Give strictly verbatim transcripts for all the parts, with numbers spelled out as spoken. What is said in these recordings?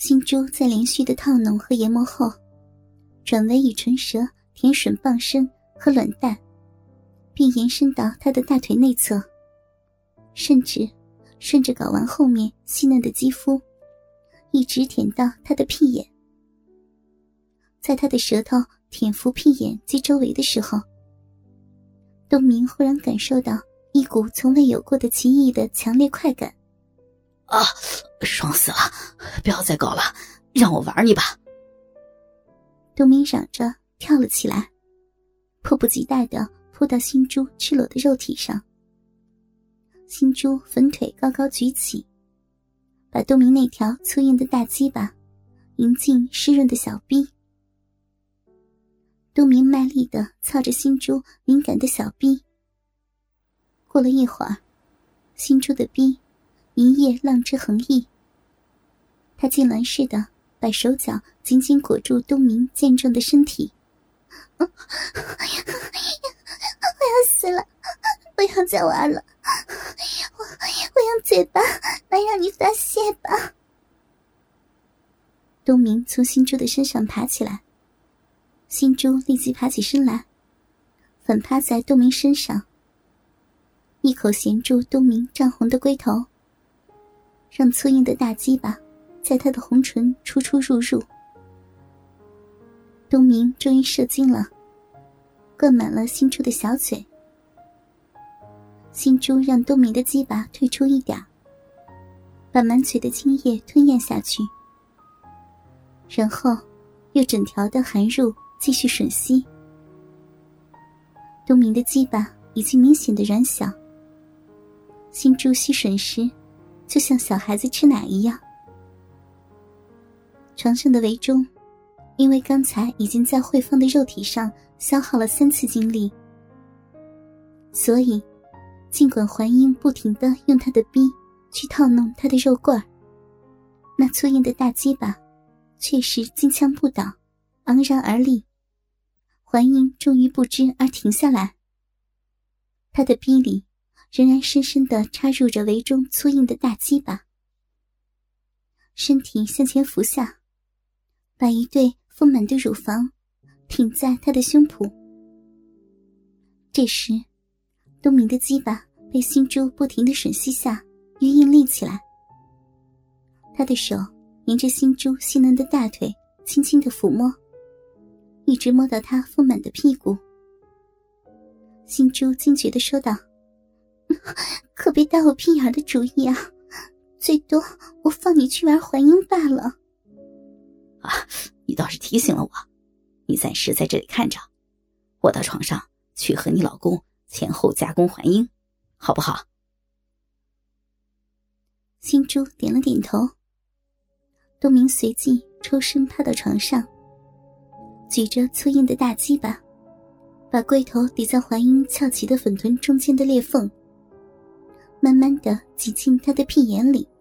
新珠在连续的套弄和研磨后，转为以唇舌舔吮傍身和卵蛋，并延伸到他的大腿内侧，甚至顺着睾丸后面细嫩的肌肤，一直舔到他的屁眼。在他的舌头舔伏屁眼及周围的时候，东明忽然感受到一股从未有过的奇异的强烈快感。 啊，爽死了，不要再搞了，让我玩你吧。 东明嚷着跳了起来，迫不及待地扑到新珠赤裸的肉体上。新珠粉腿高高举起，把东明那条粗硬的大鸡巴迎进湿润的小臂。东明卖力地操着新珠敏感的小臂。过了一会儿，新珠的臂一夜浪之横溢，他痉挛似的把手脚紧紧裹住东明健壮的身体。我要死了，不要再玩了，我我用嘴巴来让你发泄吧。东明从新珠的身上爬起来，新珠立即爬起身来，反趴在东明身上，一口衔住东明涨红的龟头，让粗硬的大鸡巴在他的红唇出出入入。东明终于射精了，灌满了新珠的小嘴。新珠让东明的鸡巴退出一点，把满嘴的精液吞咽下去，然后又整条的含入，继续吮吸。东明的鸡巴已经明显的软小，新珠吸吮时就像小孩子吃奶一样。床上的维中因为刚才已经在慧芳的肉体上消耗了三次精力，所以尽管环英不停地用他的逼去套弄他的肉棍儿，那粗硬的大鸡巴确实金枪不倒，昂然而立。环英终于不知而停下来，他的逼里仍然深深地插入着围中粗硬的大鸡巴，身体向前伏下，把一对丰满的乳房挺在他的胸脯。这时东明的鸡巴被新珠不停的吮吸下愈硬立起来，他的手沿着新珠细嫩的大腿轻轻的抚摸，一直摸到他丰满的屁股。新珠惊觉地说道：可别打我屁眼的主意啊，最多我放你去玩环音罢了。 啊，你倒是提醒了我，你暂时在这里看着，我到床上去和你老公前后加工环音，好不好？ 新珠点了点头。东明随即抽身趴到床上，举着粗硬的大鸡巴，把龟头抵在环音翘起的粉臀中间的裂缝，慢慢地挤进他的屁眼里。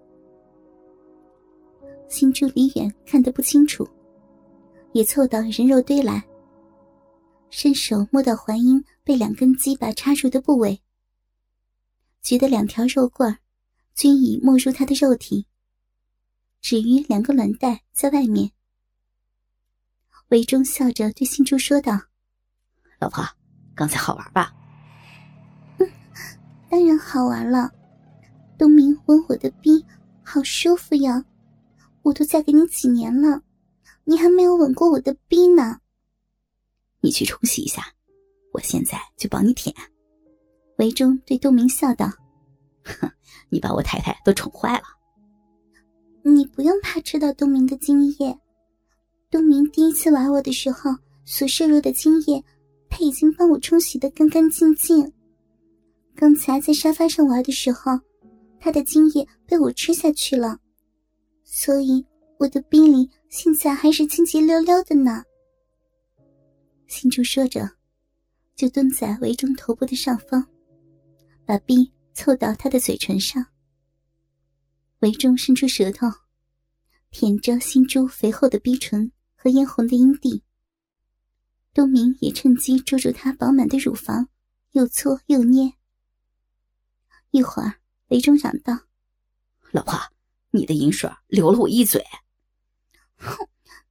新珠离远看得不清楚，也凑到人肉堆来，伸手摸到环音被两根鸡巴插入的部位，觉得两条肉棍均已没入他的肉体，只余两个卵袋在外面。韦忠笑着对新珠说道： 老婆，刚才好玩吧？ 嗯，当然好玩了。东明吻我的逼好舒服呀，我都嫁给你几年了，你还没有吻过我的逼呢。 你去冲洗一下，我现在就帮你舔。 韦忠对东明笑道： 哼，你把我太太都宠坏了。 你不用怕吃到东明的精液，东明第一次玩我的时候所摄入的精液，他已经帮我冲洗得干干净净。刚才在沙发上玩的时候，他的精液被我吃下去了，所以我的逼里现在还是清洁溜溜的呢。新珠说着，就蹲在韦忠头部的上方，把逼凑到他的嘴唇上。韦忠伸出舌头，舔着新珠肥厚的逼唇和嫣红的阴蒂。东明也趁机捉住她饱满的乳房，又搓又捏。一会儿，韦忠嚷道： 老婆，你的饮水流了我一嘴，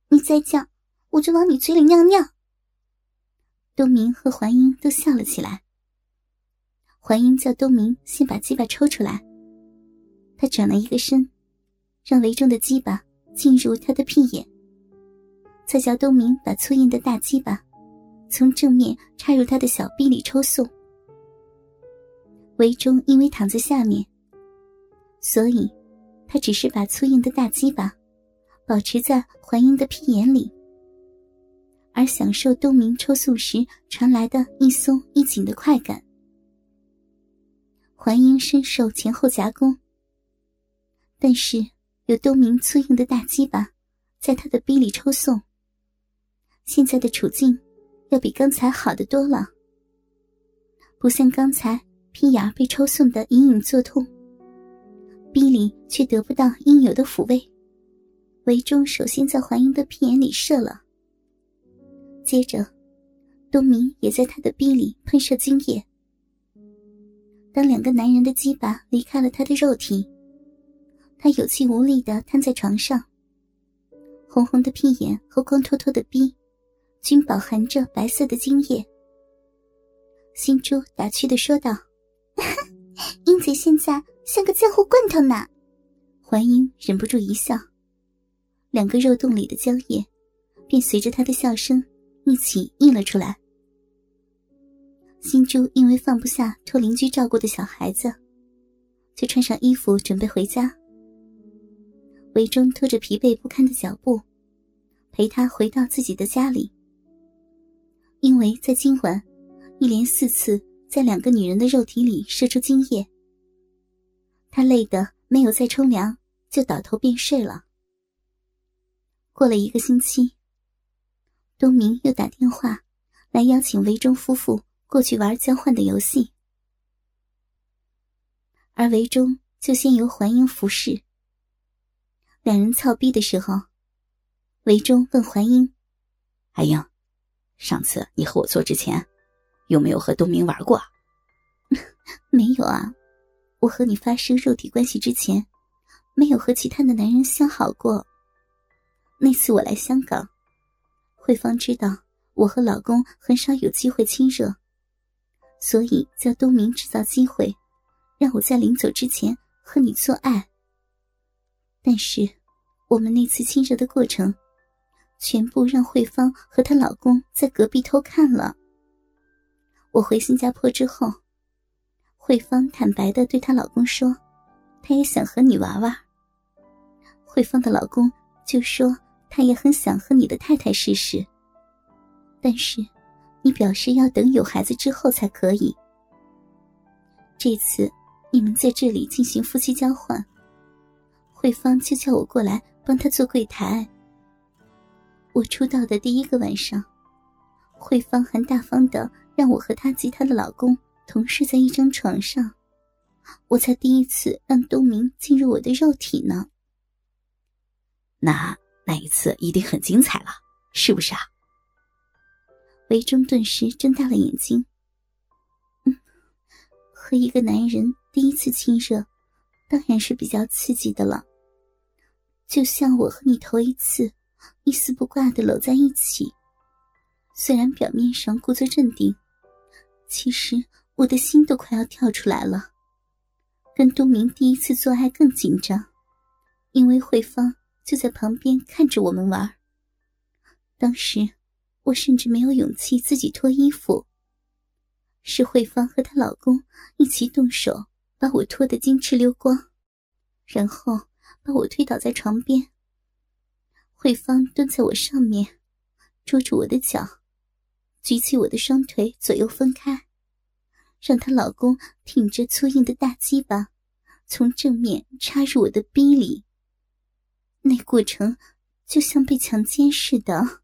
你再叫，我就往你嘴里尿尿。东明和环英都笑了起来。环英叫东明先把鸡巴抽出来，他转了一个身，让围中的鸡巴进入他的屁眼，再叫东明把粗硬的大鸡巴从正面插入他的小逼里抽送。围中因为躺在下面，所以他只是把粗硬的大鸡巴保持在环英的屁眼里，而享受东明抽送时传来的一松一紧的快感。环英深受前后夹攻，但是有东明粗硬的大鸡巴在他的逼里抽送，现在的处境要比刚才好得多了。不像刚才屁眼被抽送的隐隐作痛，逼里却得不到应有的抚慰。围中首先在环英的屁眼里射了，接着东明也在他的逼里喷射精液。当两个男人的鸡巴离开了他的肉体，他有气无力地瘫在床上，红红的屁眼和光脱脱的逼均饱含着白色的精液。心珠打趣地说道：英姐现在像个浆糊罐头呢。环英忍不住一笑，两个肉洞里的浆液便随着她的笑声一起溢了出来。心珠因为放不下托邻居照顾的小孩子，就穿上衣服准备回家。围中拖着疲惫不堪的脚步陪她回到自己的家里。因为在今晚一连四次在两个女人的肉体里射出精液，她累得没有再冲凉就倒头便睡了。过了一个星期，东明又打电话来邀请围中夫妇过去玩交换的游戏，而围中就先由环英服侍。两人操逼的时候，围中问环英： 阿英，上次你和我做之前有没有和东明玩过？ 没有啊，我和你发生肉体关系之前没有和其他的男人相好过。那次我来香港，慧芳知道我和老公很少有机会亲热，所以叫东明制造机会让我在临走之前和你做爱。但是我们那次亲热的过程全部让慧芳和她老公在隔壁偷看了。我回新加坡之后，慧芳坦白地对她老公说她也想和你玩玩。慧芳的老公就说他也很想和你的太太试试，但是你表示要等有孩子之后才可以。这次你们在这里进行夫妻交换，慧芳就叫我过来帮她做柜台。我出道的第一个晚上，慧芳还大方地让我和她及她的老公同睡在一张床上，我才第一次让东明进入我的肉体呢。 那那一次一定很精彩了，是不是啊？ 围中顿时睁大了眼睛。嗯，和一个男人第一次亲热当然是比较刺激的了，就像我和你头一次一丝不挂地搂在一起，虽然表面上故作镇定，其实我的心都快要跳出来了。跟东明第一次做爱更紧张，因为慧芳就在旁边看着我们玩。当时我甚至没有勇气自己脱衣服，是慧芳和她老公一起动手把我脱得金翅溜光，然后把我推倒在床边。慧芳蹲在我上面，捉住我的脚，举起我的双腿左右分开，让她老公挺着粗硬的大鸡巴从正面插入我的逼里。那过程就像被强奸似的。